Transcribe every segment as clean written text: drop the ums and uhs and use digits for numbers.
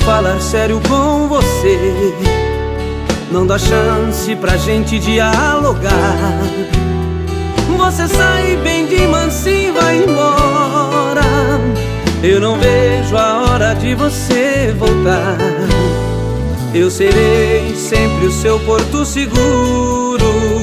falar sério com você. Não dá chance pra gente dialogar. Você sai bem de mansinho e vai embora. Eu não vejo a hora de você voltar. Eu serei sempre o seu porto seguro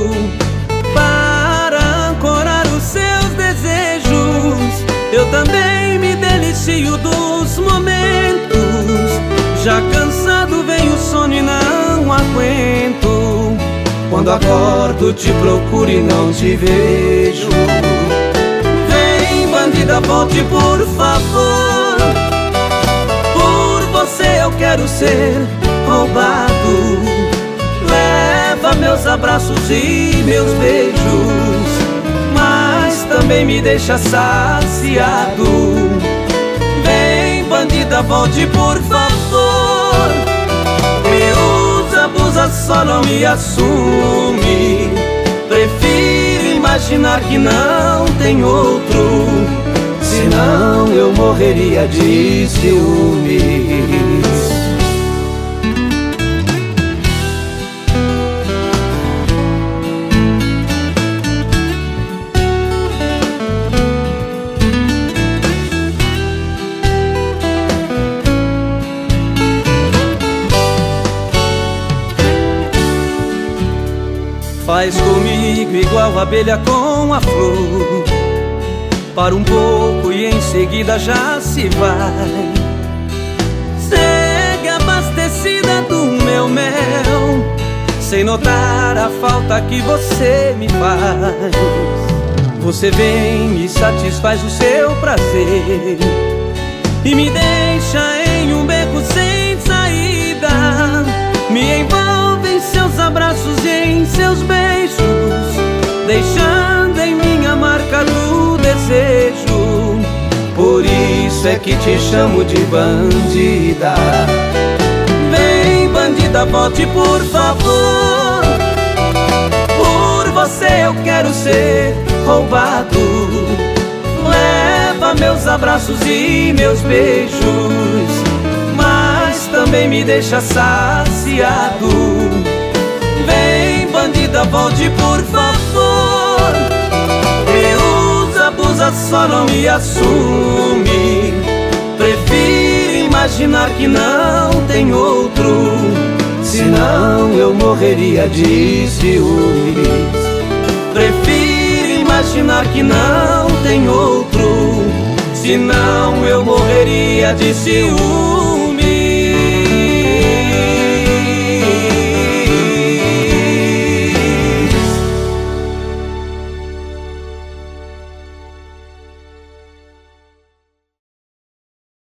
para ancorar os seus desejos. Eu também me delicio dos momentos. Já cansado vem o sono e não aguento. Quando acordo te procuro e não te vejo. Vem, bandida, volte por favor. Por você eu quero ser roubado. Leva meus abraços e meus beijos, mas também me deixa saciado. Vem, bandida, volte por favor. Me usa, abusa, só não me assume. Prefiro imaginar que não tem outro, senão eu morreria de ciúmes. Faz comigo igual a abelha com a flor. Para um pouco e em seguida já se vai. Segue abastecida do meu mel, sem notar a falta que você me faz. Você vem, me satisfaz o seu prazer e me deixa em um beco sem saída. Me envolve em seus abraços e em seus beijos, deixando em mim a marca do desejo. Por isso é que te chamo de bandida. Vem, bandida, volte por favor. Por você eu quero ser roubado. Leva meus abraços e meus beijos, mas também me deixa saciado. Vem, bandida, volte por favor. Me usa, abusa, só não me assume. Prefiro imaginar que não tem outro, senão eu morreria de ciúmes. Prefiro imaginar que não tem outro, senão eu morreria de ciúmes.